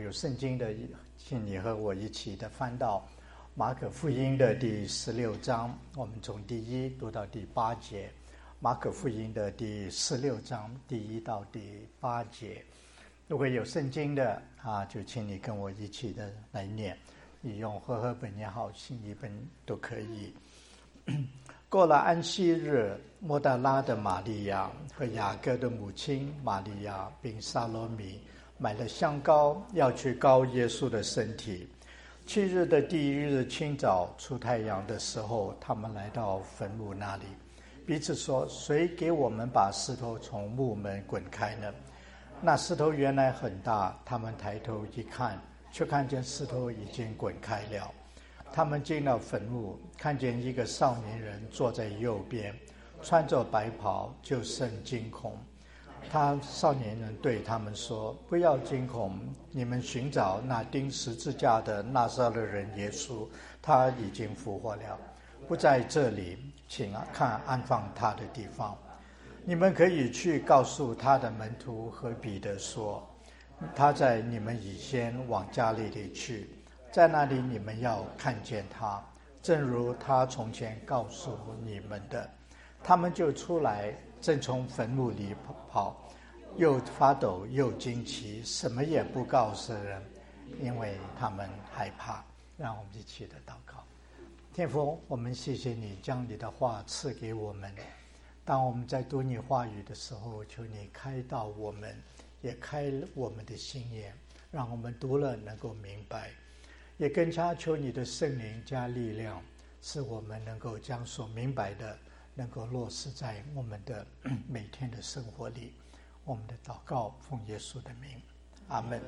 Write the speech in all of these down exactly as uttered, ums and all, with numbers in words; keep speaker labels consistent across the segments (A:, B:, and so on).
A: 有圣经的，请你和我一起的翻到马可福音的第十六章，我们从第一读到第八节。马可福音的第十六章第一到第八节，如果有圣经的啊，就请你跟我一起的来念，你用和合本也好，新译本都可以。过了安息日，抹大拉的玛利亚和雅各的母亲玛利亚并撒罗米买了香膏，要去膏耶稣的身体。七日的第一日清早，出太阳的时候，他们来到坟墓那里，彼此说：谁给我们把石头从墓门滚开呢？那石头原来很大，他们抬头一看，却看见石头已经滚开了。他们进了坟墓，看见一个少年人坐在右边，穿着白袍，就甚惊恐。他少年人对他们说：不要惊恐，你们寻找那钉十字架的拿撒勒人耶稣，他已经复活了，不在这里，请看安放他的地方。你们可以去告诉他的门徒和彼得说，他在你们以先往加利利去，在那里你们要看见他，正如他从前告诉你们的。他们就出来，正从坟墓里跑，又发抖又惊奇，什么也不告诉人，因为他们害怕。让我们一起的祷告。天父，我们谢谢你将你的话赐给我们，当我们在读你话语的时候，求你开导我们，也开我们的心眼，让我们读了能够明白，也更加求你的圣灵加力量，使我们能够将所明白的能够落实在我们的每天的生活里。我们的祷告奉耶稣的名，阿们。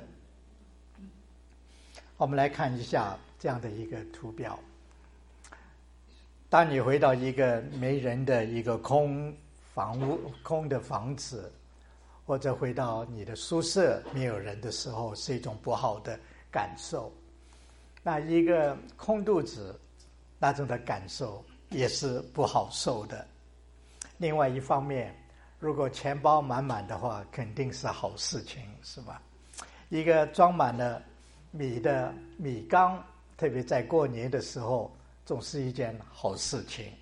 A: 我们来看一下这样的一个图表。当你回到一个没人的一个空房屋、空的房子，或者回到你的宿舍没有人的时候，是一种不好的感受。那一个空肚子，那种的感受也是不好受的。另外一方面，如果钱包满满的话，肯定是好事情，是吧？一个装满了米的米缸，特别在过年的时候，总是一件好事情。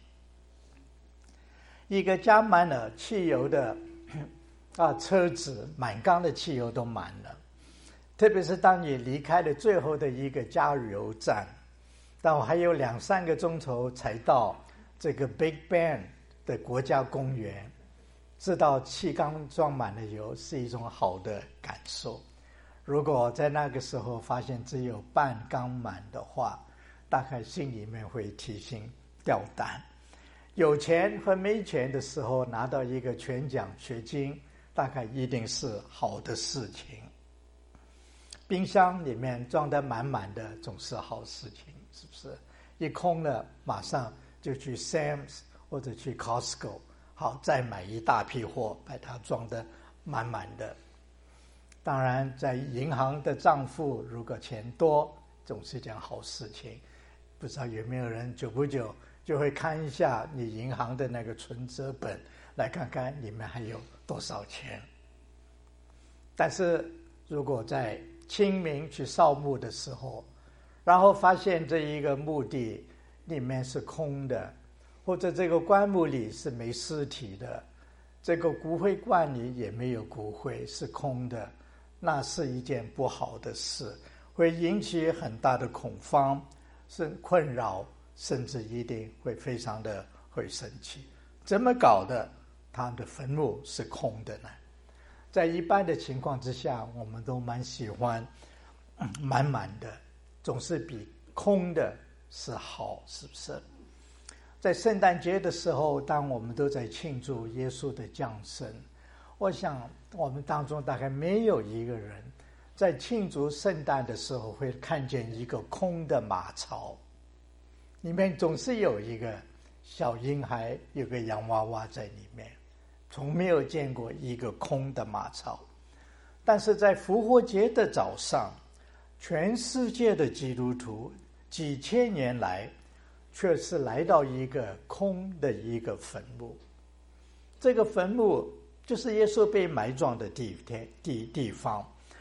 A: 一个加满了汽油的啊车子，满缸的汽油都满了，特别是当你离开了最后的一个加油站，但我还有两三个钟头才到这个 Big Bend 的国家公园，知道气缸装满了油是一种好的感受。如果在那个时候发现只有半缸满的话，大概心里面会提心吊胆。有钱和没钱的时候拿到一个全奖学金，大概一定是好的事情。冰箱里面装得满满的总是好事情，是不是？一空了马上就去 Sam's 或者去 Costco， 好再买一大批货，把它装得满满的。当然在银行的账户如果钱多，总是件好事情。不知道有没有人久不久就会看一下你银行的那个存折本，来看看里面还有多少钱。但是如果在清明去扫墓的时候，然后发现这一个墓地里面是空的，或者这个棺木里是没尸体的，这个骨灰罐里也没有骨灰，是空的，那是一件不好的事，会引起很大的恐慌，是困扰，甚至一定会非常的会生气。怎么搞的？他们的坟墓是空的呢？在一般的情况之下，我们都蛮喜欢、嗯、满满的，总是比空的是好，是不是？在圣诞节的时候，当我们都在庆祝耶稣的降生，我想我们当中大概没有一个人在庆祝圣诞的时候会看见一个空的马槽，里面总是有一个小婴孩，有个洋娃娃在里面，从没有见过一个空的马槽。但是在复活节的早上，全世界的基督徒几千年来却是来到一个空的一个坟墓。这个坟墓就是耶稣被埋葬的地地地方，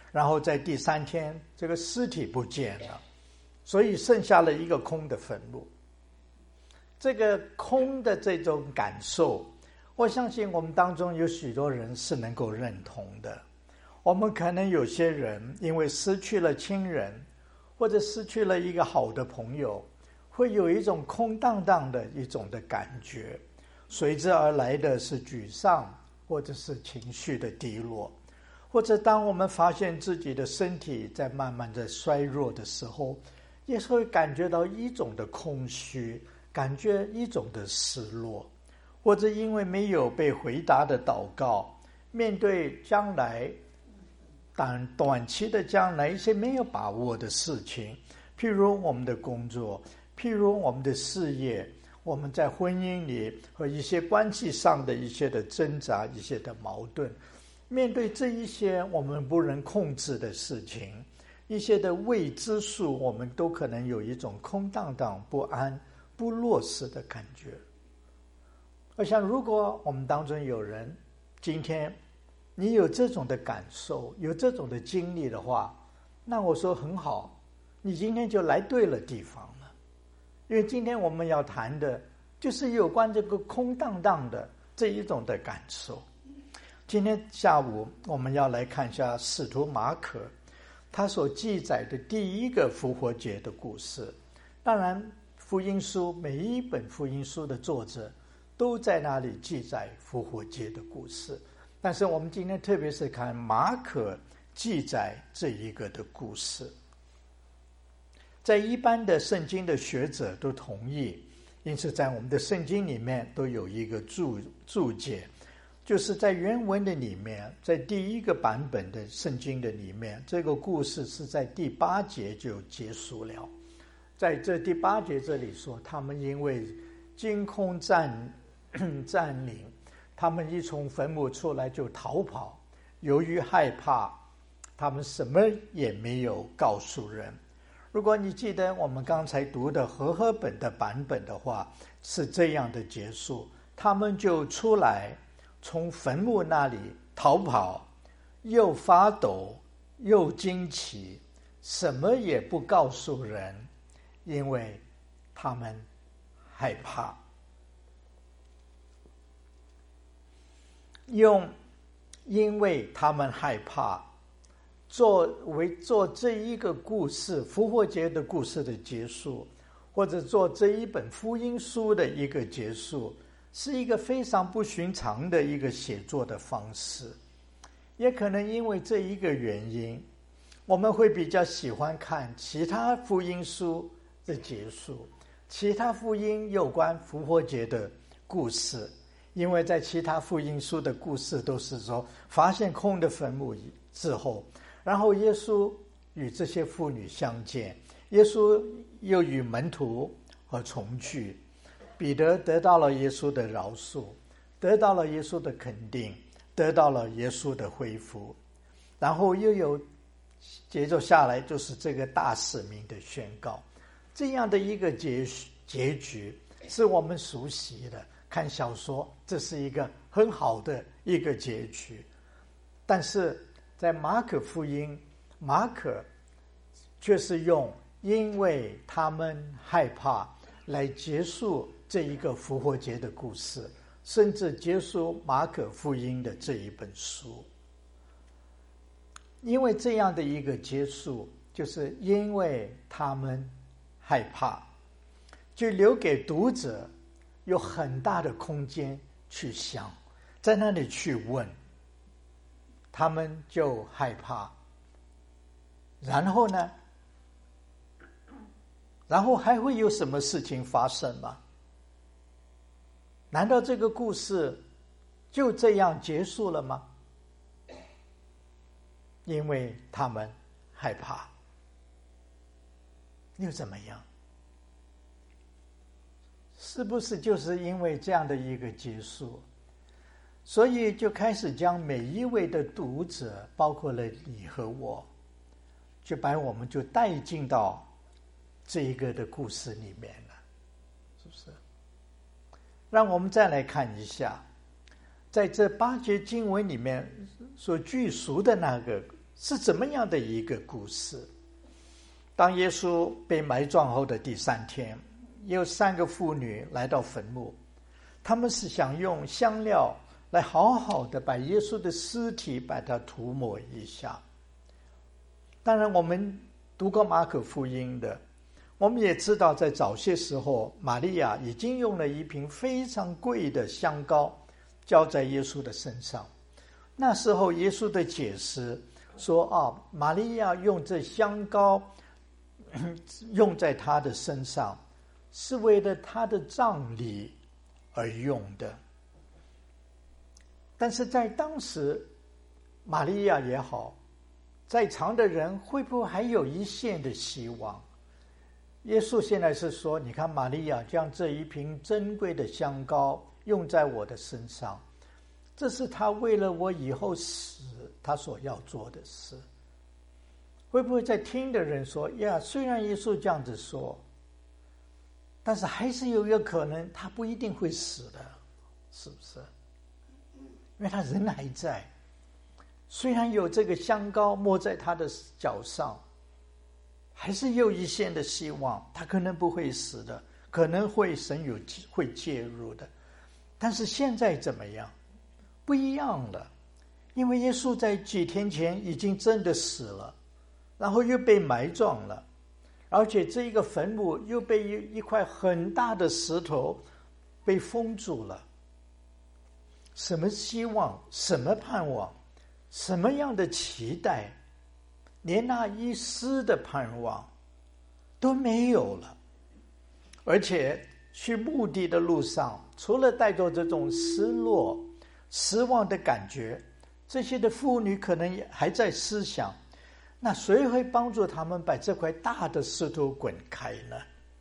A: 然后在第三天这个尸体不见了，所以剩下了一个空的坟墓。这个空的这种感受，我相信我们当中有许多人是能够认同的。我们可能有些人因为失去了亲人，或者失去了一个好的朋友，会有一种空荡荡的一种的感觉，随之而来的是沮丧，或者是情绪的低落。或者当我们发现自己的身体在慢慢的衰弱的时候，也是会感觉到一种的空虚，感觉一种的失落。或者因为没有被回答的祷告，面对将来短短期的将来一些没有把握的事情，譬如我们的工作，譬如我们的事业，我们在婚姻里和一些关系上的一些的挣扎，一些的矛盾，面对这一些我们不能控制的事情，一些的未知数，我们都可能有一种空荡荡、不安、不落实的感觉。我想如果我们当中有人今天你有这种的感受，有这种的经历的话，那我说很好，你今天就来对了地方了。因为今天我们要谈的就是有关这个空荡荡的这一种的感受。今天下午我们要来看一下使徒马可他所记载的第一个复活节的故事。当然福音书，每一本福音书的作者都在那里记载复活节的故事，但是我们今天特别是看马可记载这一个的故事。在一般的圣经的学者都同意，因此在我们的圣经里面都有一个注注解，就是在原文的里面，在第一个版本的圣经的里面，这个故事是在第八节就结束了。在这第八节这里说，他们因为惊恐占占领，他们一从坟墓出来就逃跑，由于害怕，他们什么也没有告诉人。如果你记得我们刚才读的和合本的版本的话，是这样的结束，他们就出来从坟墓那里逃跑，又发抖又惊奇，什么也不告诉人，因为他们害怕。用因为他们害怕作为做这一个故事复活节的故事的结束，或者做这一本福音书的一个结束，是一个非常不寻常的一个写作的方式。也可能因为这一个原因，我们会比较喜欢看其他福音书的结束，其他福音有关复活节的故事。因为在其他福音书的故事都是说发现空的坟墓之后，然后耶稣与这些妇女相见，耶稣又与门徒和重聚，彼得得到了耶稣的饶恕，得到了耶稣的肯定，得到了耶稣的恢复，然后又有接着下来就是这个大使命的宣告。这样的一个结结局是我们熟悉的，看小说这是一个很好的一个结局。但是在马可福音，马可却是用因为他们害怕来结束这一个复活节的故事，甚至结束马可福音的这一本书。因为这样的一个结束，就是因为他们害怕，就留给读者有很大的空间去想，在那里去问，他们就害怕。然后呢？然后还会有什么事情发生吗？难道这个故事就这样结束了吗？因为他们害怕，又怎么样？是不是就是因为这样的一个结束，所以就开始将每一位的读者，包括了你和我，就把我们就带进到这一个的故事里面了，是不是？让我们再来看一下，在这八节经文里面所具述的那个是怎么样的一个故事？当耶稣被埋葬后的第三天，有三个妇女来到坟墓，他们是想用香料来好好的把耶稣的尸体把它涂抹一下。当然我们读过马可福音的，我们也知道在早些时候，玛利亚已经用了一瓶非常贵的香膏浇在耶稣的身上。那时候耶稣的解释说啊，玛利亚用这香膏用在他的身上，是为了他的葬礼而用的。但是在当时，玛利亚也好，在场的人会不会还有一线的希望？耶稣现在是说，你看玛利亚将这一瓶珍贵的香膏用在我的身上，这是他为了我以后死他所要做的事。会不会在听的人说呀，虽然耶稣这样子说，但是还是有一个可能他不一定会死的，是不是？因为他人还在，虽然有这个香膏抹在他的脚上，还是有一线的希望，他可能不会死的，可能会神有会介入的。但是现在怎么样？不一样了，因为耶稣在几天前已经真的死了，然后又被埋葬了，而且这一个坟墓又被一一块很大的石头被封住了。什么希望，什么盼望，什么样的期待，连那一丝的盼望都没有了。而且去墓地的路上，除了带着这种失落失望的感觉，这些的妇女可能也还在思想，那谁会帮助他们把这块大的石头滚开呢？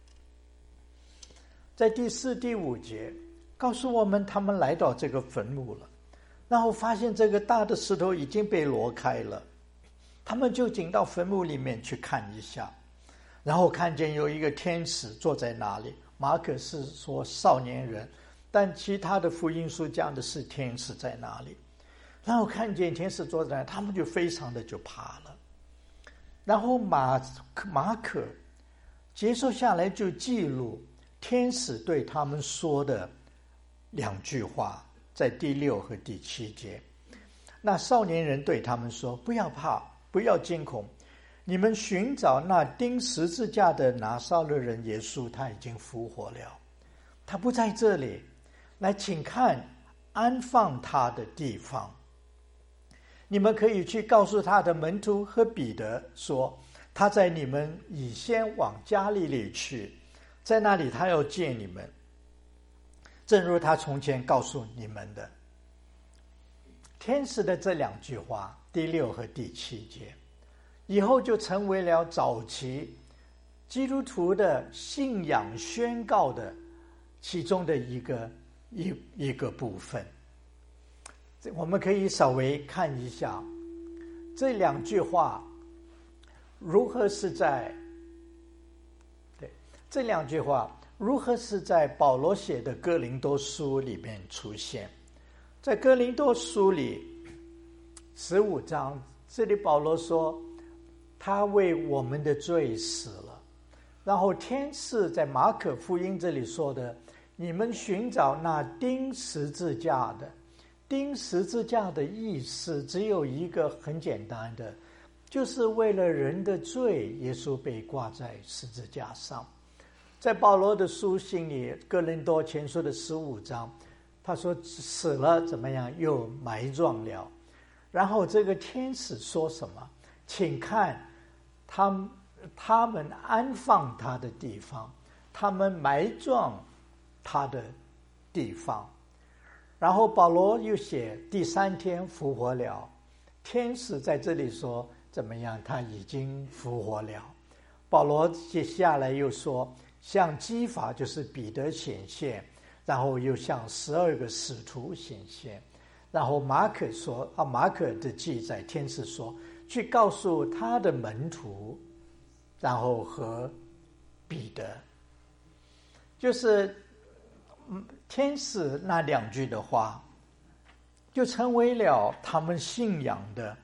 A: 在第四第五节告诉我们，他们来到这个坟墓了，然后发现这个大的石头已经被挪开了，他们就进到坟墓里面去看一下，然后看见有一个天使坐在那里。马可是说少年人，但其他的福音书讲的是天使在那里。然后看见天使坐在那里，他们就非常的就怕了。然后马马可接受下来就记录天使对他们说的两句话，在第六和第七节。那少年人对他们说，不要怕，不要惊恐，你们寻找那钉十字架的拿撒勒人耶稣，他已经复活了，他不在这里，来请看安放他的地方。你们可以去告诉他的门徒和彼得说，他在你们以先往加利利去，在那里他要见你们，正如他从前告诉你们的。天使的这两句话，第六和第七节，以后就成为了早期基督徒的信仰宣告的其中的一个一一个部分。我们可以稍微看一下这两句话如何是在对这两句话如何是在保罗写的哥林多书里面出现。在哥林多书里十五章，这里保罗说他为我们的罪死了。然后天使在马可福音这里说的，你们寻找那钉十字架的。钉十字架的意思只有一个很简单的，就是为了人的罪，耶稣被挂在十字架上。在保罗的书信里，哥林多前书的十五章，他说死了怎么样，又埋葬了。然后这个天使说什么？请看他们他们安放他的地方，他们埋葬他的地方。然后保罗又写第三天复活了，天使在这里说怎么样，他已经复活了。保罗接下来又说向基法就是彼得显现，然后又向十二个使徒显现。然后马可说啊，马可的记载，天使说去告诉他的门徒，然后和彼得，就是天使那两句的话，就成为了他们信仰的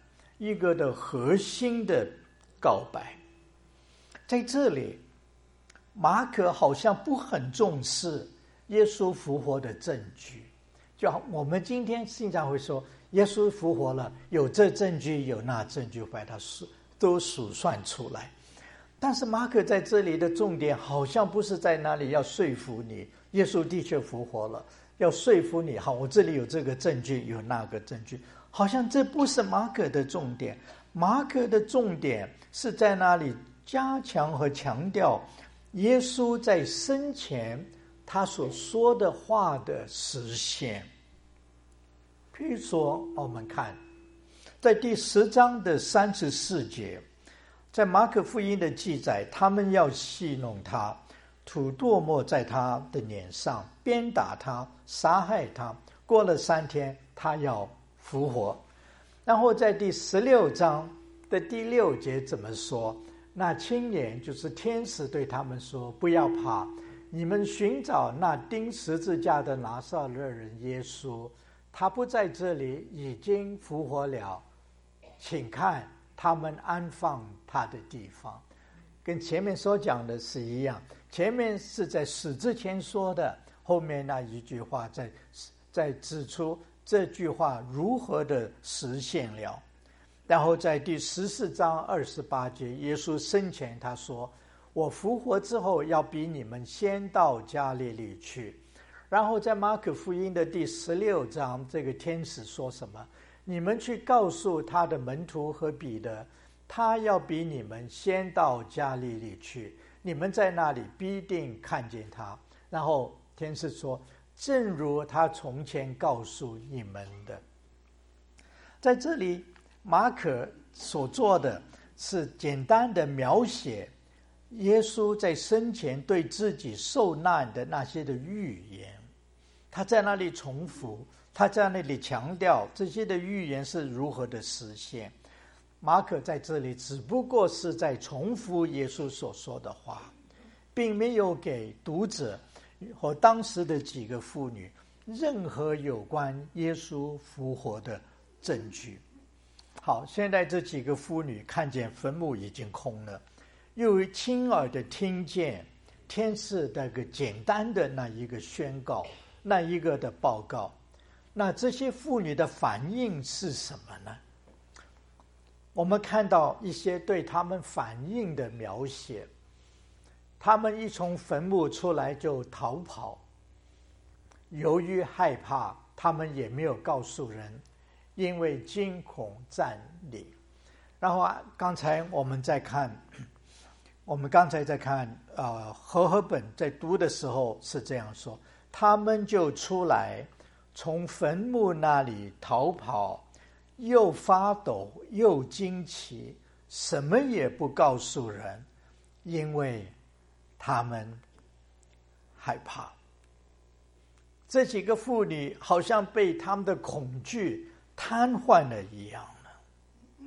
A: 一个的核心的告白。在这里，马可好像不很重视耶稣复活的证据，就好我们今天经常会说耶稣复活了，有这证据有那证据，把它数都数算出来。但是马可在这里的重点好像不是在那里要说服你耶稣的确复活了，要说服你好我这里有这个证据有那个证据，好像这不是马可的重点。马可的重点是在那里加强和强调耶稣在生前他所说的话的实现。譬如说我们看在第十章的三十四节，在马可福音的记载，他们要戏弄他，吐唾沫在他的脸上，鞭打他，杀害他，过了三天他要复活。然后在第十六章的第六节怎么说？那青年就是天使对他们说，不要怕，你们寻找那钉十字架的拿撒勒人耶稣，他不在这里，已经复活了，请看他们安放他的地方。跟前面所讲的是一样，前面是在死之前说的，后面那一句话在在指出这句话如何的实现了。然后在第十四章二十八节，耶稣生前他说，我复活之后要比你们先到加利利去。然后在马可福音的第十六章，这个天使说什么？你们去告诉他的门徒和彼得，他要比你们先到加利利去，你们在那里必定看见他。然后天使说，正如他从前告诉你们的。在这里马可所做的是简单的描写耶稣在生前对自己受难的那些的预言，他在那里重复，他在那里强调这些的预言是如何的实现。马可在这里只不过是在重复耶稣所说的话，并没有给读者和当时的几个妇女任何有关耶稣复活的证据。好，现在这几个妇女看见坟墓已经空了，又亲耳的听见天使那个简单的那一个宣告，那一个的报告。那这些妇女的反应是什么呢？我们看到一些对他们反应的描写，他们一从坟墓出来就逃跑，由于害怕，他们也没有告诉人，因为惊恐战栗。然后啊，刚才我们在看，我们刚才在看，呃，和合本在读的时候是这样说：他们就出来，从坟墓那里逃跑，又发抖又惊奇，什么也不告诉人，因为他们害怕。这几个妇女好像被他们的恐惧瘫痪了一样了。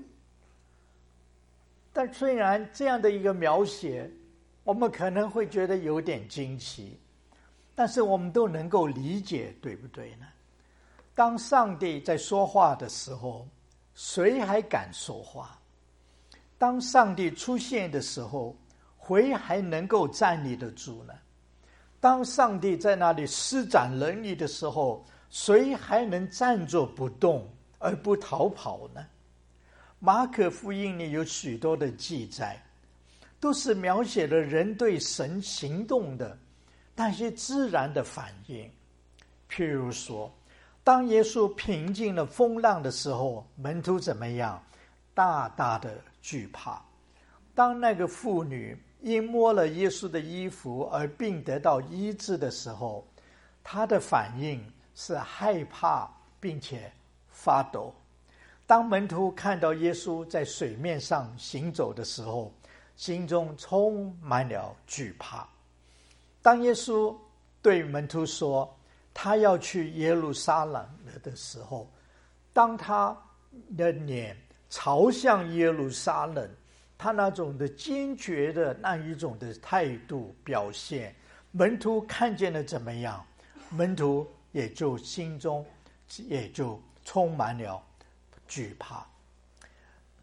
A: 但虽然这样的一个描写，我们可能会觉得有点惊奇，但是我们都能够理解，对不对呢？当上帝在说话的时候，谁还敢说话？当上帝出现的时候，谁还能够站立得住呢？当上帝在那里施展能力的时候，谁还能站着不动而不逃跑呢？马可福音里有许多的记载，都是描写了人对神行动的那些自然的反应。譬如说，当耶稣平静了风浪的时候，门徒怎么样？大大的惧怕。当那个妇女因摸了耶稣的衣服而并得到医治的时候，她的反应是害怕并且发抖。当门徒看到耶稣在水面上行走的时候，心中充满了惧怕。当耶稣对门徒说他要去耶路撒冷了的时候，当他的脸朝向耶路撒冷，他那种的坚决的那一种的态度表现，门徒看见了怎么样？门徒也就心中也就充满了惧怕。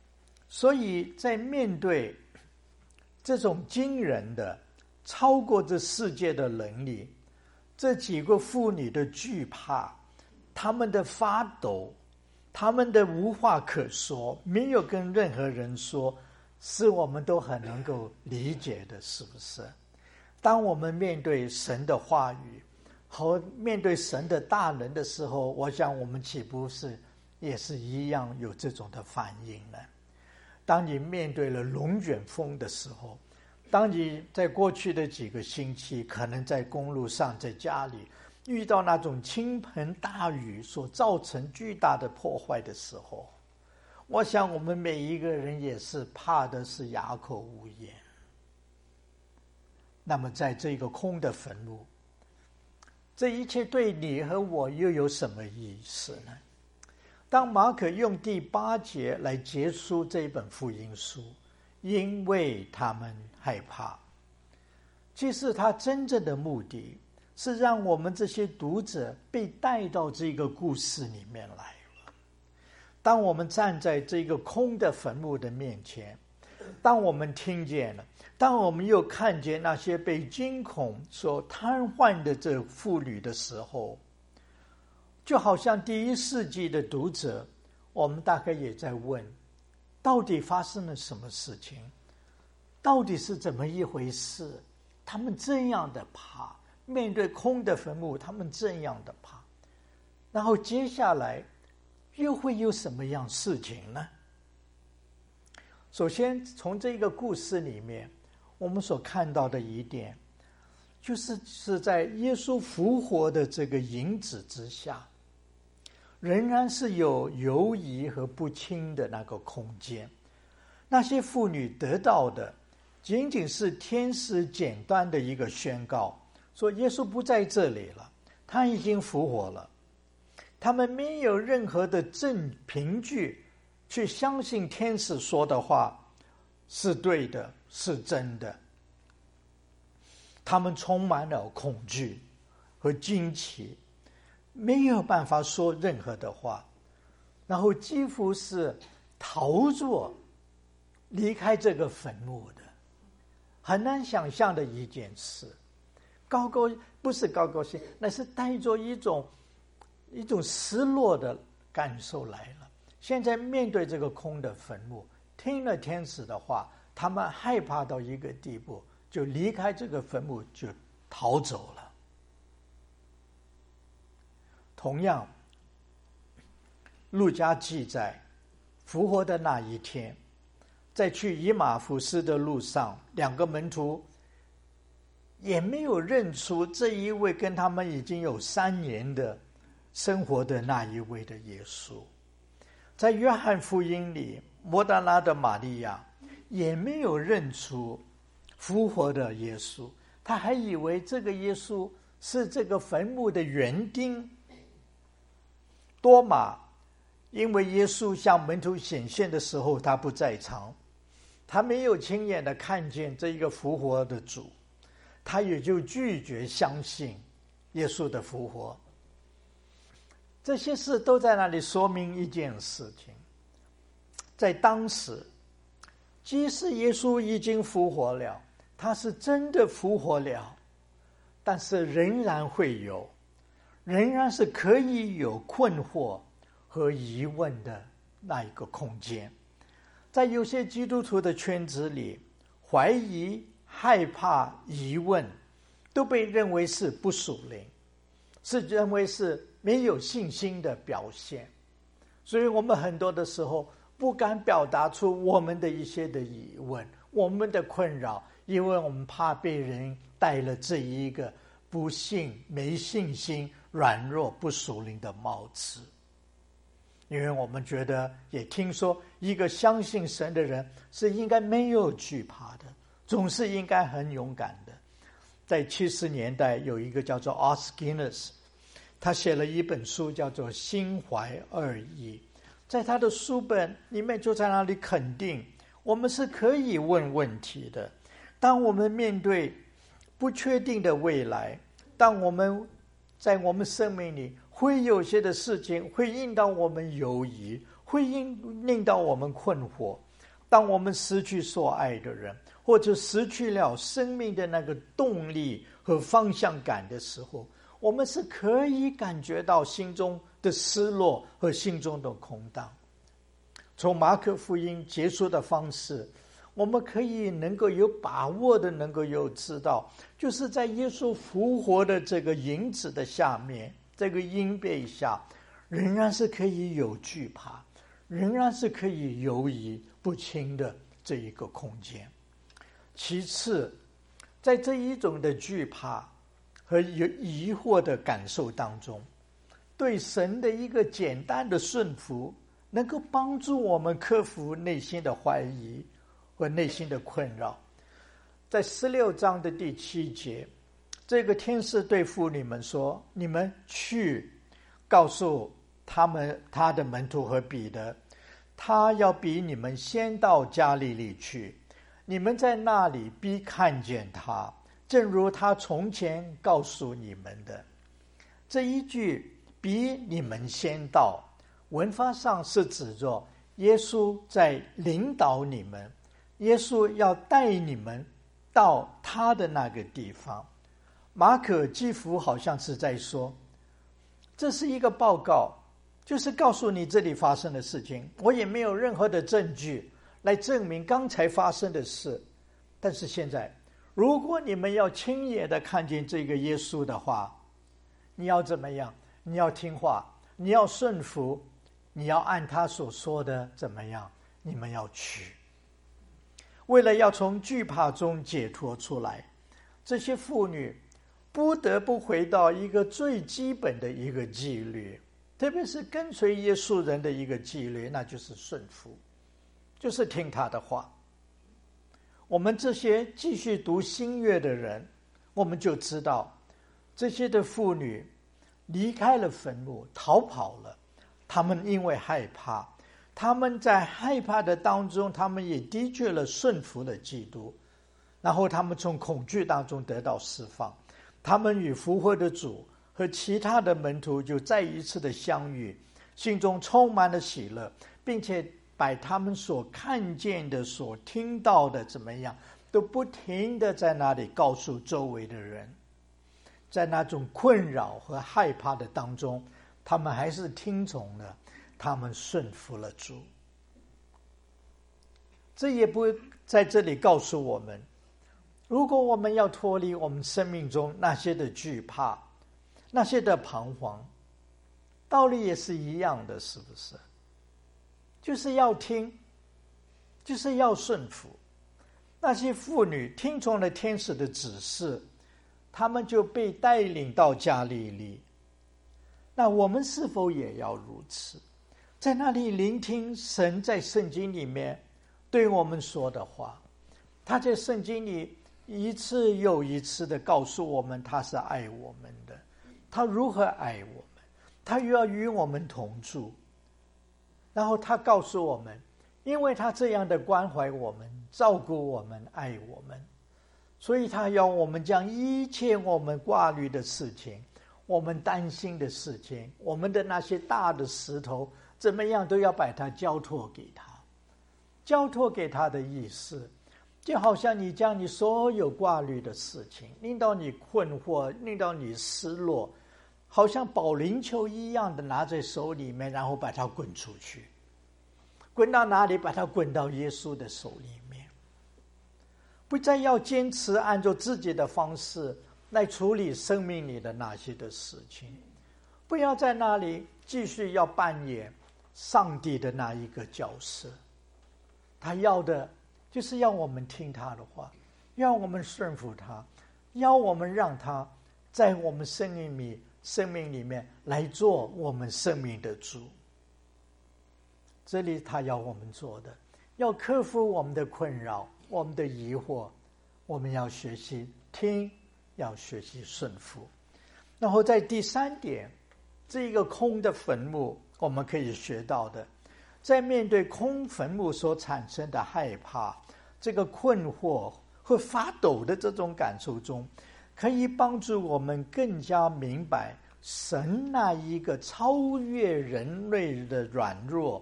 A: 所以在面对这种惊人的超过这世界的能力，这几个妇女的惧怕，他们的发抖，他们的无话可说，没有跟任何人说，是我们都很能够理解的，是不是？当我们面对神的话语和面对神的大能的时候，我想我们岂不是也是一样有这种的反应呢？当你面对了龙卷风的时候，当你在过去的几个星期可能在公路上，在家里遇到那种倾盆大雨所造成巨大的破坏的时候，我想我们每一个人也是怕的是哑口无言。那么在这个空的坟墓，这一切对你和我又有什么意思呢？当马可用第八节来结束这本福音书，因为他们害怕，其实他真正的目的是让我们这些读者被带到这个故事里面来了。当我们站在这个空的坟墓的面前，当我们听见了，当我们又看见那些被惊恐所瘫痪的这妇女的时候，就好像第一世纪的读者，我们大概也在问，到底发生了什么事情？到底是怎么一回事？他们这样的怕，面对空的坟墓，他们这样的怕，然后接下来又会有什么样事情呢？首先从这个故事里面我们所看到的一点，就是是在耶稣复活的这个影子之下，仍然是有犹疑和不清的那个空间。那些妇女得到的仅仅是天使简单的一个宣告，说耶稣不在这里了，他已经复活了。他们没有任何的证凭据去相信天使说的话是对的，是真的。他们充满了恐惧和惊奇，没有办法说任何的话，然后几乎是逃着离开这个坟墓的，很难想象的一件事。高高不是高高兴，那是带着一种一种失落的感受来了。现在面对这个空的坟墓，听了天使的话，他们害怕到一个地步，就离开这个坟墓，就逃走了。同样，路加记载复活的那一天，在去以马忤斯的路上，两个门徒也没有认出这一位跟他们已经有三年的生活的那一位的耶稣。在约翰福音里，抹大拉的玛利亚也没有认出复活的耶稣，他还以为这个耶稣是这个坟墓的园丁。多马因为耶稣向门徒显现的时候他不在场，他没有亲眼的看见这一个复活的主，他也就拒绝相信耶稣的复活。这些事都在那里说明一件事情，在当时，即使耶稣已经复活了，他是真的复活了，但是仍然会有，仍然是可以有困惑和疑问的那一个空间。在有些基督徒的圈子里，怀疑、害怕、疑问都被认为是不属灵，是认为是没有信心的表现。所以我们很多的时候不敢表达出我们的一些的疑问，我们的困扰，因为我们怕被人戴了这一个不信、没信心、软弱、不属灵的帽子。因为我们觉得，也听说一个相信神的人是应该没有惧怕的，总是应该很勇敢的。在七十年代有一个叫做 Os Guinness， 他写了一本书叫做《心怀二意》，在他的书本里面就在那里肯定我们是可以问问题的。当我们面对不确定的未来，当我们在我们生命里会有些的事情会令到我们犹疑，会令到我们困惑， 当我们失去所爱的人，或者失去了生命的那个动力和方向感的时候，我们是可以感觉到心中的失落和心中的空荡。从马可福音结束的方式，我们可以能够有把握的能够有知道，就是在耶稣复活的这个影子的下面，这个荫庇下，仍然是可以有惧怕，仍然是可以犹疑不清的这一个空间。其次，在这一种的惧怕和有疑惑的感受当中，对神的一个简单的顺服，能够帮助我们克服内心的怀疑和内心的困扰。在十六章的第七节，这个天使对妇女们说：你们去告诉他们他的门徒和彼得，他要比你们先到加利利去，你们在那里必看见他，正如他从前告诉你们的。这一句比你们先到，文法上是指着耶稣在领导你们，耶稣要带你们到他的那个地方。马可几乎好像是在说，这是一个报告，就是告诉你这里发生的事情，我也没有任何的证据来证明刚才发生的事，但是现在如果你们要亲眼的看见这个耶稣的话，你要怎么样？你要听话，你要顺服，你要按他所说的怎么样？你们要去。为了要从惧怕中解脱出来，这些妇女不得不回到一个最基本的一个纪律，特别是跟随耶稣人的一个纪律，那就是顺服，就是听他的话。我们这些继续读新约的人，我们就知道这些的妇女离开了坟墓，逃跑了。他们因为害怕，他们在害怕的当中，他们也的确了顺服了基督，然后他们从恐惧当中得到释放，他们与复活的主和其他的门徒就再一次的相遇，心中充满了喜乐，并且把他们所看见的所听到的怎么样都不停的在那里告诉周围的人。在那种困扰和害怕的当中，他们还是听从了，他们顺服了主。这也不在这里告诉我们，如果我们要脱离我们生命中那些的惧怕，那些的彷徨，道理也是一样的，是不是？就是要听，就是要顺服。那些妇女听从了天使的指示，他们就被带领到加利利。那我们是否也要如此，在那里聆听神在圣经里面对我们说的话？他在圣经里一次又一次的告诉我们，他是爱我们的，他如何爱我们，他又要与我们同住。然后他告诉我们，因为他这样的关怀我们，照顾我们，爱我们，所以他要我们将一切我们挂虑的事情，我们担心的事情，我们的那些大的石头，怎么样都要把它交托给他。交托给他的意思，就好像你将你所有挂虑的事情，令到你困惑，令到你失落，好像保龄球一样的拿在手里面，然后把它滚出去。滚到哪里？把它滚到耶稣的手里面。不再要坚持按照自己的方式来处理生命里的那些的事情，不要在那里继续要扮演上帝的那一个角色。他要的就是要我们听他的话，要我们顺服他，要我们让他在我们生命里生命里面来做我们生命的主。这里他要我们做的，要克服我们的困扰，我们的疑惑，我们要学习听，要学习顺服。然后在第三点，这一个空的坟墓，我们可以学到的，在面对空坟墓所产生的害怕、这个困惑和发抖的这种感受中，可以帮助我们更加明白神那一个超越人类的软弱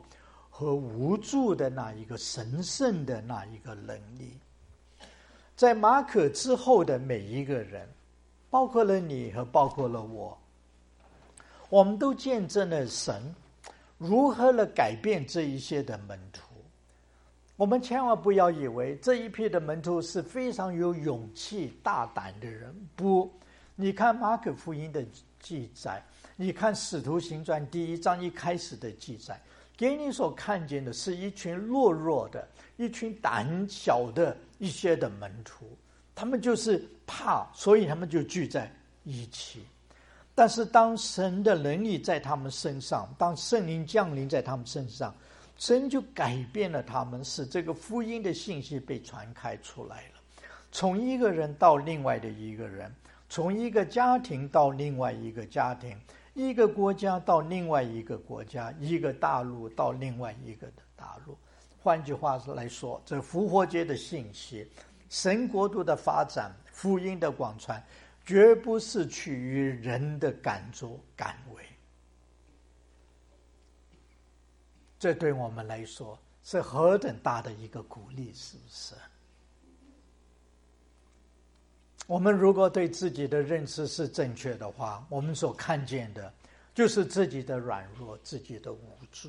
A: 和无助的那一个神圣的那一个能力。在马可之后的每一个人，包括了你和包括了我，我们都见证了神如何的改变这一些的门徒。我们千万不要以为这一批的门徒是非常有勇气大胆的人，不，你看马可福音的记载，你看使徒行传第一章一开始的记载，给你所看见的是一群懦弱的，一群胆小的一些的门徒，他们就是怕，所以他们就聚在一起。但是当神的能力在他们身上，当圣灵降临在他们身上，神就改变了他们，使这个福音的信息被传开出来了。从一个人到另外的一个人，从一个家庭到另外一个家庭，一个国家到另外一个国家，一个大陆到另外一个的大陆。换句话来说，这复活节的信息，神国度的发展，福音的广传，绝不是取于人的敢作敢为。这对我们来说是何等大的一个鼓励，是不是？我们如果对自己的认识是正确的话，我们所看见的就是自己的软弱，自己的无助。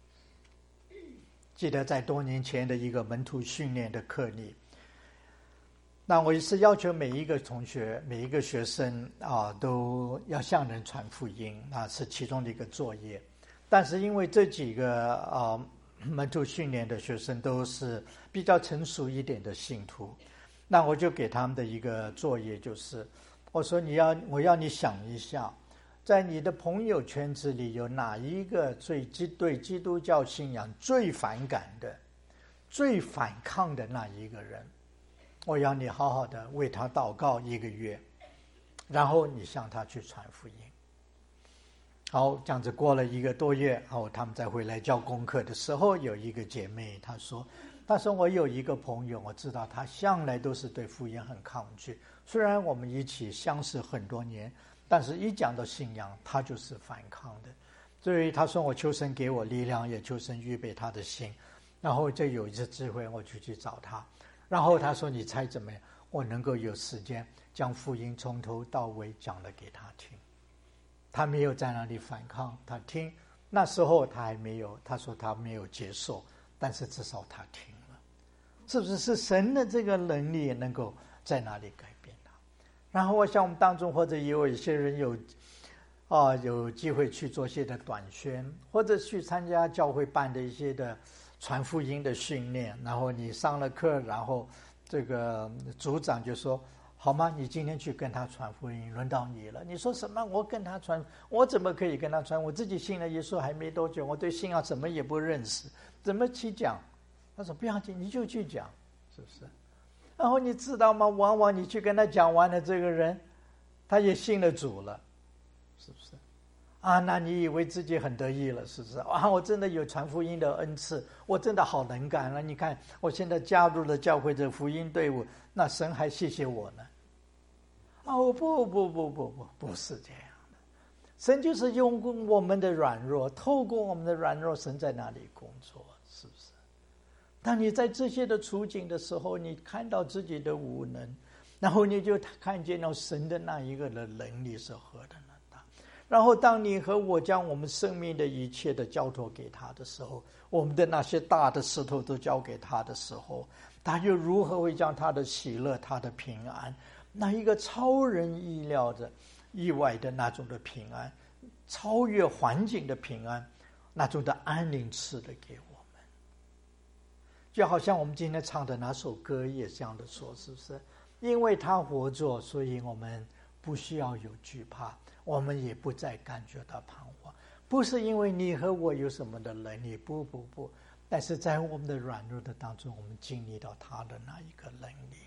A: 记得在多年前的一个门徒训练的课里，那我也是要求每一个同学、每一个学生啊，都要向人传福音，那是其中的一个作业。但是因为这几个啊门徒训练的学生都是比较成熟一点的信徒，那我就给他们的一个作业就是，我说你要我要你想一下，在你的朋友圈子里有哪一个最对基督教信仰最反感的、最反抗的那一个人，我要你好好的为他祷告一个月，然后你向他去传福音。好，这样子过了一个多月后，他们再回来交功课的时候，有一个姐妹她说她说我有一个朋友，我知道他向来都是对福音很抗拒，虽然我们一起相识很多年，但是一讲到信仰他就是反抗的。所以他说我求神给我力量，也求神预备他的心，然后就有一次机会我就去找他，然后他说你猜怎么样，我能够有时间将福音从头到尾讲了给他听。他没有在那里反抗，他听，那时候他还没有，他说他没有接受，但是至少他听了。是不是是神的这个能力能够在那里改变他？然后我想我们当中或者也有一些人有啊有机会去做些的短宣，或者去参加教会办的一些的传福音的训练，然后你上了课，然后这个组长就说好吗？你今天去跟他传福音，轮到你了。你说什么？我跟他传，我怎么可以跟他传？我自己信了耶稣还没多久，我对信仰什么也不认识，怎么去讲？他说不要紧，你就去讲，是不是？然后你知道吗？往往你去跟他讲完了，这个人他也信了主了，是不是？啊，那你以为自己很得意了，是不是？啊，我真的有传福音的恩赐，我真的好能干了。你看，我现在加入了教会的福音队伍，那神还谢谢我呢。哦，不不不不不，不是这样的。神就是用我们的软弱，透过我们的软弱，神在那里工作，是不是？当你在这些的处境的时候，你看到自己的无能，然后你就看见到神的那一个的能力是何等的大。然后当你和我将我们生命的一切的交托给他的时候，我们的那些大的石头都交给他的时候，他又如何会将他的喜乐、他的平安，那一个超人意料的意外的那种的平安，超越环境的平安，那种的安宁赐的给我们。就好像我们今天唱的那首歌也这样的说，是不是？因为他活着，所以我们不需要有惧怕，我们也不再感觉到彷徨。不是因为你和我有什么的能力，不不不，但是在我们的软弱的当中，我们经历到他的那一个能力。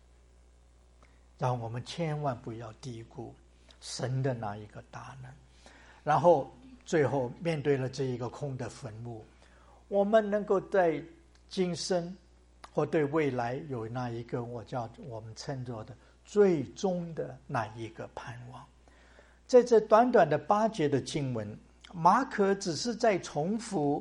A: 让我们千万不要低估神的那一个大能。然后最后面对了这一个空的坟墓，我们能够在今生或对未来有那一个我叫我们称作的最终的那一个盼望。在这短短的八节的经文，马可只是在重复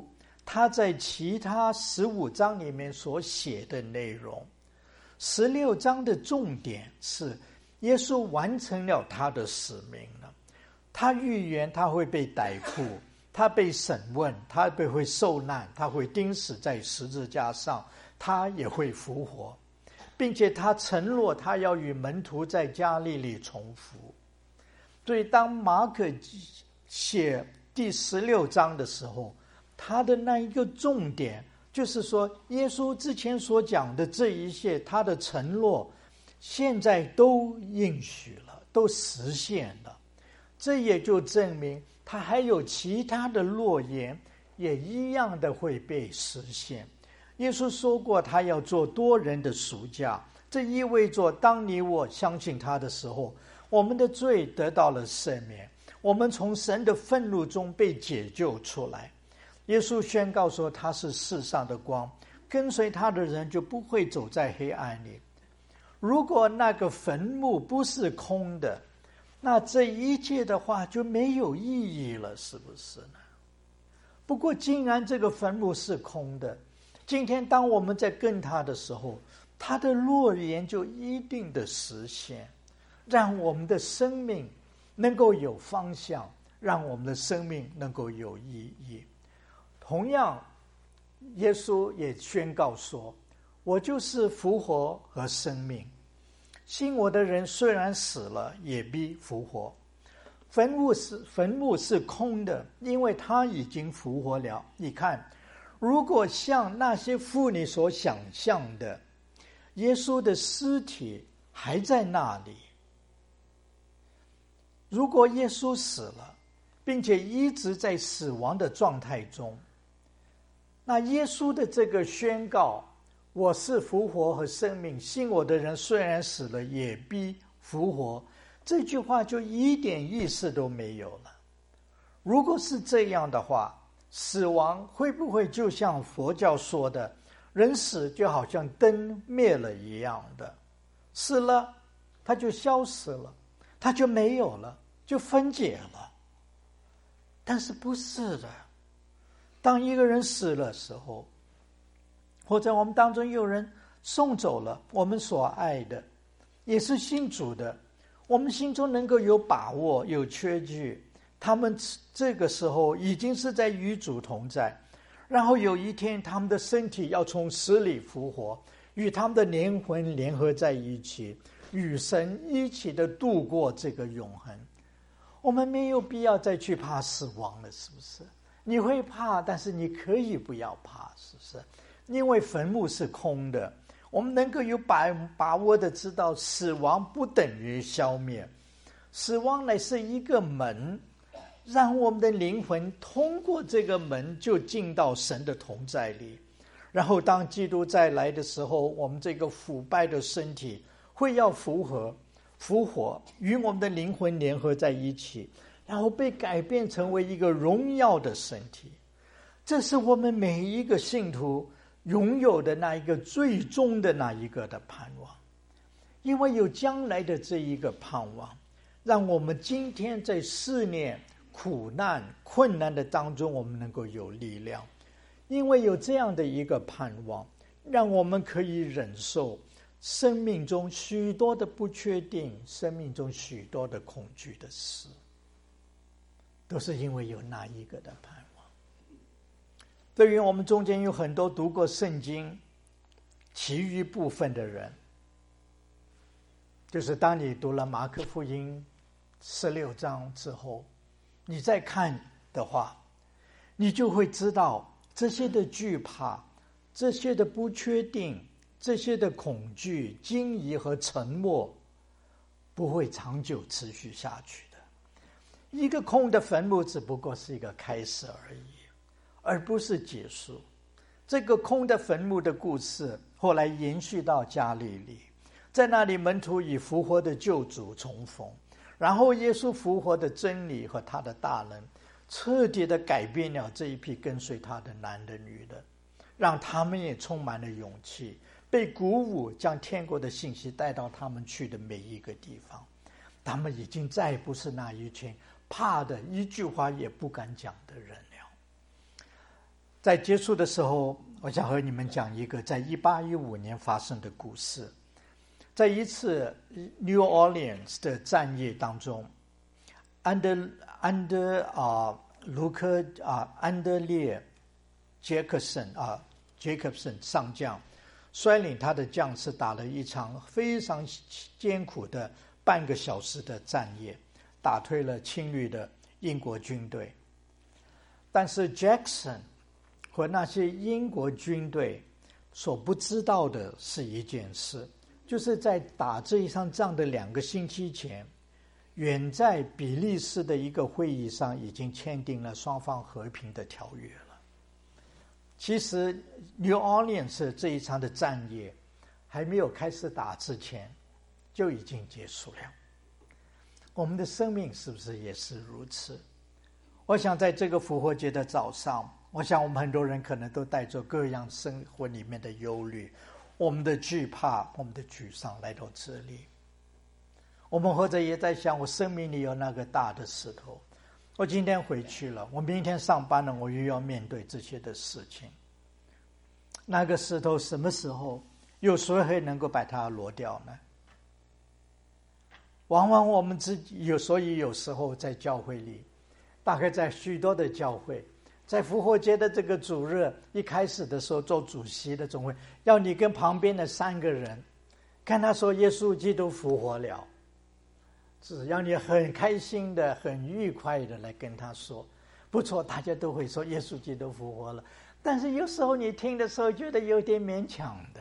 A: 他在其他十五章里面所写的内容。十六章的重点是耶稣完成了他的使命了。他预言他会被逮捕，他被审问，他被会受难，他会钉死在十字架上，他也会复活，并且他承诺他要与门徒在加利利重复。所以当马可写第十六章的时候，他的那一个重点就是说，耶稣之前所讲的这一切，他的承诺现在都应许了，都实现了。这也就证明他还有其他的诺言也一样的会被实现。耶稣说过他要做多人的赎价，这意味着当你我相信他的时候，我们的罪得到了赦免，我们从神的愤怒中被解救出来。耶稣宣告说他是世上的光，跟随他的人就不会走在黑暗里。如果那个坟墓不是空的，那这一切的话就没有意义了，是不是呢？不过既然这个坟墓是空的，今天当我们在跟他的时候，他的诺言就一定的实现，让我们的生命能够有方向，让我们的生命能够有意义。同样，耶稣也宣告说，我就是复活和生命，信我的人虽然死了，也必复活。坟墓是坟墓是空的，因为他已经复活了。你看，如果像那些妇女所想象的，耶稣的尸体还在那里，如果耶稣死了，并且一直在死亡的状态中，那耶稣的这个宣告，我是复活和生命，信我的人虽然死了，也必复活，这句话就一点意思都没有了。如果是这样的话，死亡会不会就像佛教说的，人死就好像灯灭了一样的，死了它就消失了，它就没有了，就分解了？但是不是的，当一个人死的时候，或者我们当中有人送走了我们所爱的，也是信主的，我们心中能够有把握，有确据，他们这个时候已经是在与主同在，然后有一天他们的身体要从死里复活，与他们的灵魂联合在一起，与神一起的度过这个永恒。我们没有必要再去怕死亡了，是不是？你会怕，但是你可以不要怕，是不是？因为坟墓是空的，我们能够有把把握的知道，死亡不等于消灭，死亡乃是一个门，让我们的灵魂通过这个门就进到神的同在里。然后当基督再来的时候，我们这个腐败的身体会要复活，复活与我们的灵魂联合在一起，然后被改变成为一个荣耀的身体。这是我们每一个信徒拥有的那一个最终的那一个的盼望。因为有将来的这一个盼望，让我们今天在试炼、苦难、困难的当中，我们能够有力量。因为有这样的一个盼望，让我们可以忍受生命中许多的不确定，生命中许多的恐惧的事，都是因为有那一个的盼望。对于我们中间有很多读过圣经其余部分的人，就是当你读了马可福音十六章之后，你再看的话，你就会知道这些的惧怕，这些的不确定，这些的恐惧、惊疑和沉默不会长久持续下去的。一个空的坟墓只不过是一个开始而已，而不是结束。这个空的坟墓的故事后来延续到加利利，在那里门徒与复活的救主重逢，然后耶稣复活的真理和他的大能彻底的改变了这一批跟随他的男的女的，让他们也充满了勇气，被鼓舞，将天国的信息带到他们去的每一个地方。他们已经再不是那一群怕的一句话也不敢讲的人了。 在结束的时候，我想和你们讲一个在一八一五年发生的故事。在一次 New Orleans 的战役当中，安德安德啊卢科啊安德烈杰克森啊杰克森上将率领他的将士打了一场非常艰苦的半个小时的战役，打退了侵略的英国军队。但是 Jackson 和那些英国军队所不知道的是一件事，就是在打这一场仗的两个星期前，远在比利时的一个会议上已经签订了双方和平的条约了。其实 New Orleans 这一场的战役还没有开始打之前就已经结束了。我们的生命是不是也是如此？我想在这个复活节的早上，我想我们很多人可能都带着各样生活里面的忧虑，我们的惧怕，我们的沮丧来到这里。我们或者也在想，我生命里有那个大的石头，我今天回去了，我明天上班了，我又要面对这些的事情。那个石头什么时候有谁会能够把它挪掉呢？往往我们自己有，所以有时候在教会里，大概在许多的教会，在复活节的这个主日一开始的时候，做主席的总会要你跟旁边的三个人跟他说耶稣基督复活了，只要你很开心的很愉快的来跟他说，不错，大家都会说耶稣基督复活了。但是有时候你听的时候觉得有点勉强的，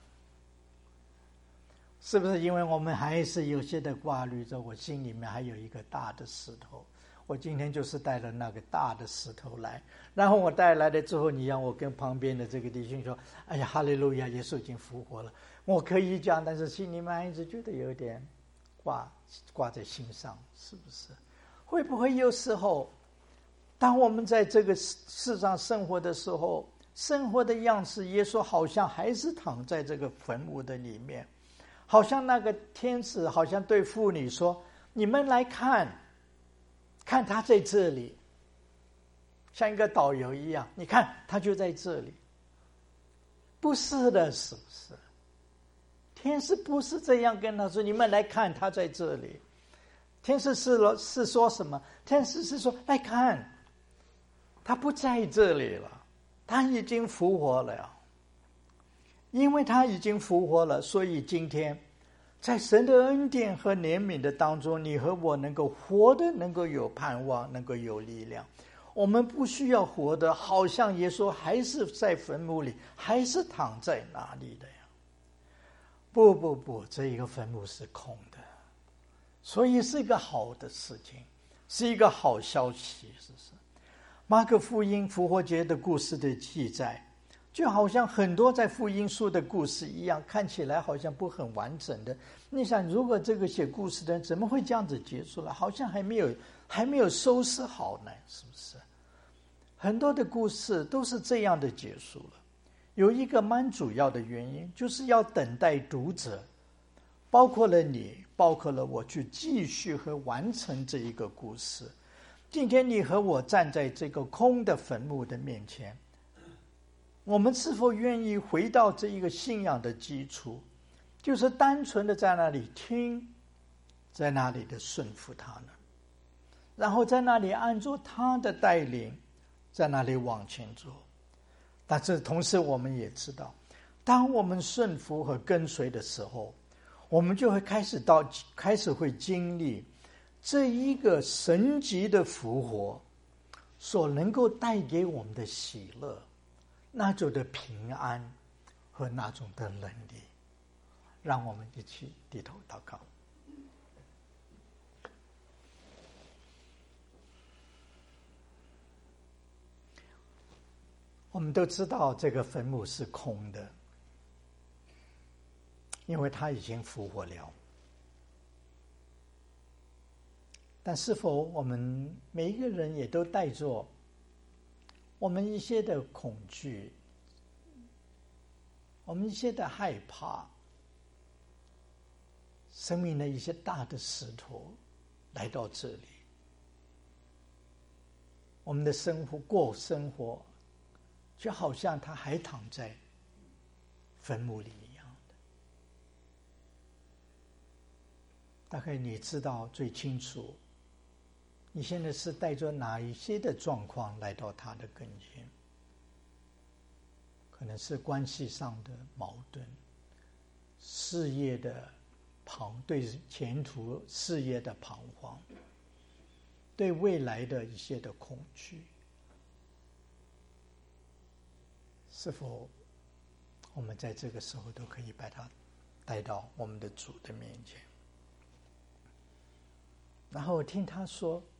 A: 是不是因为我们还是有些的挂虑着，我心里面还有一个大的石头，我今天就是带了那个大的石头来，然后我带来了之后，你让我跟旁边的这个弟兄说，哎呀哈利路亚，耶稣已经复活了，我可以讲，但是心里面还是觉得有点挂挂在心上，是不是？会不会有时候当我们在这个世上生活的时候，生活的样式，耶稣好像还是躺在这个坟墓的里面，好像那个天使好像对妇女说，你们来看看他在这里，像一个导游一样，你看他就在这里。不是的，是不是？天使不是这样跟他说，你们来看他在这里。天使是是说什么？天使是说，来看他不在这里了，他已经复活了。因为他已经复活了，所以今天在神的恩典和怜悯的当中，你和我能够活的能够有盼望，能够有力量。我们不需要活的好像耶稣还是在坟墓里，还是躺在哪里的呀？不不不，这一个坟墓是空的，所以是一个好的事情，是一个好消息，是不是？马可福音复活节的故事的记载，就好像很多在福音书的故事一样，看起来好像不很完整的。你想，如果这个写故事的人怎么会这样子结束了？好像还没有还没有收拾好呢，是不是？很多的故事都是这样的结束了。有一个蛮主要的原因，就是要等待读者，包括了你，包括了我，去继续和完成这一个故事。今天你和我站在这个空的坟墓的面前，我们是否愿意回到这一个信仰的基础，就是单纯的在那里听，在那里的顺服他呢？然后在那里按照他的带领，在那里往前走。但是同时我们也知道，当我们顺服和跟随的时候，我们就会开始到开始会经历这一个神级的复活所能够带给我们的喜乐，那种的平安和那种的能力。让我们一起低头祷告。我们都知道这个坟墓是空的，因为他已经复活了。但是否我们每一个人也都带着我们一些的恐惧，我们一些的害怕，生命的一些大的石头来到这里？我们的生活过生活就好像他还躺在坟墓里一样的。大概你知道最清楚，你现在是带着哪一些的状况来到他的跟前？可能是关系上的矛盾，事业的彷对前途事业的彷徨，对未来的一些的恐惧。是否我们在这个时候都可以把它带到我们的主的面前，然后听他说，